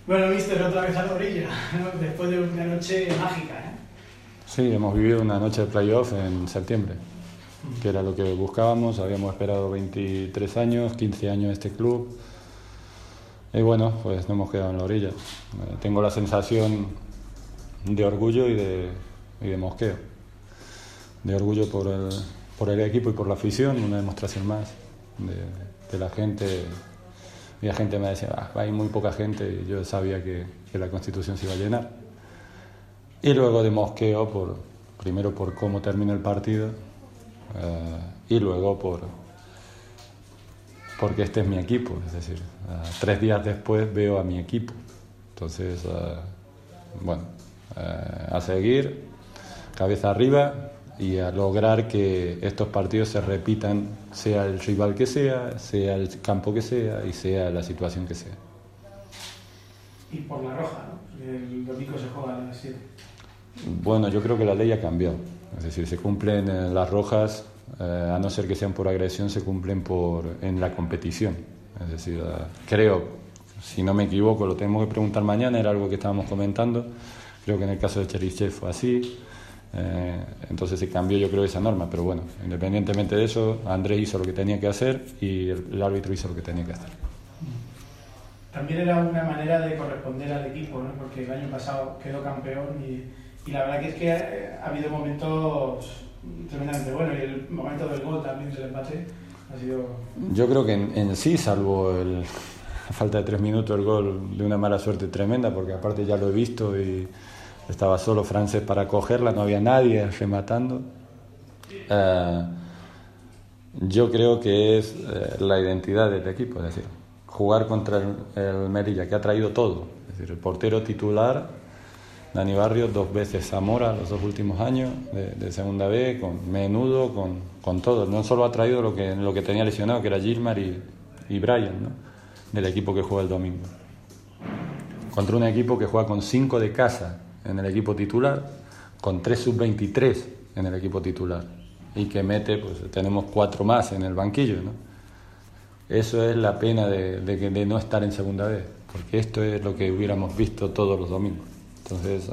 Bueno, mister, otra vez a la orilla, ¿no? Después de una noche mágica, ¿eh? Sí, hemos vivido una noche de playoff en septiembre, que era lo que buscábamos. Habíamos esperado 23 años, 15 años en este club. Y bueno, pues no hemos quedado en la orilla. Tengo la sensación de orgullo y de mosqueo. De orgullo por el equipo y por la afición, una demostración más de la gente. Y la gente me decía, hay muy poca gente, y yo sabía que la Constitución se iba a llenar. Y luego de mosqueo, primero por cómo termina el partido, y luego porque este es mi equipo, es decir, 3 días después veo a mi equipo. Entonces, a seguir, cabeza arriba y a lograr que estos partidos se repitan, sea el rival que sea el campo que sea y sea la situación que sea. Y por la roja, ¿no? El domingo se juega a las 7. Bueno, yo creo que la ley ha cambiado, es decir, se cumplen las rojas, a no ser que sean por agresión, se cumplen en la competición. Es decir, creo, si no me equivoco, lo tenemos que preguntar mañana, era algo que estábamos comentando, creo que en el caso de Cherichev fue así. Entonces se cambió, yo creo, esa norma, pero bueno, independientemente de eso, Andrés hizo lo que tenía que hacer y el árbitro hizo lo que tenía que hacer. También era una manera de corresponder al equipo, ¿no? Porque el año pasado quedó campeón y la verdad que es que ha habido momentos tremendamente buenos, y el momento del gol también, del empate, ha sido... Yo creo que en sí, salvo la falta de 3 minutos, el gol de una mala suerte tremenda, porque aparte ya lo he visto y estaba solo Francés para cogerla, no había nadie rematando. Yo creo que es la identidad del equipo, es decir, jugar contra el Melilla, que ha traído todo, es decir, el portero titular, Dani Barrios, 2 veces Zamora los 2 últimos años de segunda B, con Menudo, con todo. No solo ha traído lo que tenía lesionado, que era Gilmar y Brian, ¿no? Del equipo que juega el domingo. Contra un equipo que juega con 5 de casa en el equipo titular, con 3 sub-23 en el equipo titular, y que mete, pues tenemos 4 más en el banquillo, ¿no? Eso es la pena de no estar en segunda B, porque esto es lo que hubiéramos visto todos los domingos. Entonces,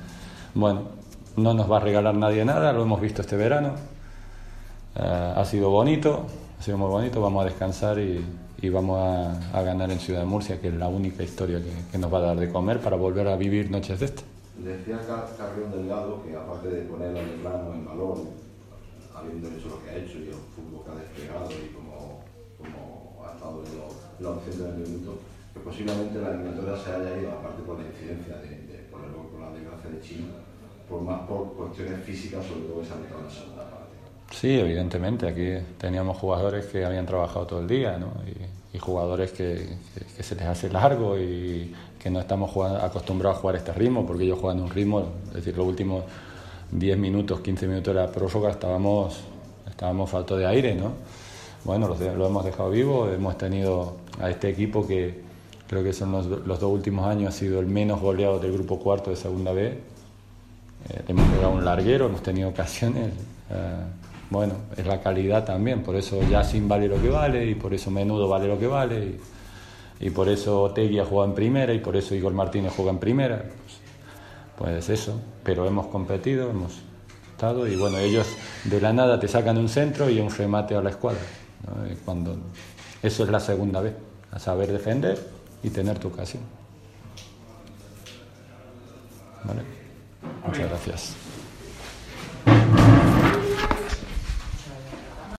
no nos va a regalar nadie nada, lo hemos visto este verano. Ha sido bonito, ha sido muy bonito, vamos a descansar y vamos a ganar en Ciudad de Murcia, que es la única historia que nos va a dar de comer para volver a vivir noches de estas. Decía Carrión Delgado que, aparte de poner a Medrano en valor, habiendo hecho lo que ha hecho y el fútbol que ha desplegado y como ha estado en los 120 minutos, que posiblemente la eliminatoria se haya ido, aparte por la incidencia por la desgracia de China, por cuestiones físicas, sobre todo que se han notado en la segunda parte. Sí, evidentemente, aquí teníamos jugadores que habían trabajado todo el día, ¿no? Y jugadores que se les hace largo y que no estamos acostumbrados a jugar este ritmo, porque ellos juegan un ritmo, es decir, los últimos 10 minutos, 15 minutos de la prórroga estábamos faltos de aire, ¿no? Bueno, lo hemos dejado vivo, hemos tenido a este equipo que creo que son los 2 últimos años ha sido el menos goleado del grupo cuarto de segunda B. Hemos pegado un larguero, hemos tenido ocasiones. Es la calidad también, por eso Yacine vale lo que vale, y por eso Menudo vale lo que vale, y por eso Otegui ha jugado en primera, y por eso Igor Martínez juega en primera. Pues eso, pero hemos competido, hemos estado, y bueno, ellos de la nada te sacan un centro y un remate a la escuadra, ¿no? Eso es la segunda vez, a saber defender y tener tu ocasión. ¿Vale? Muchas gracias.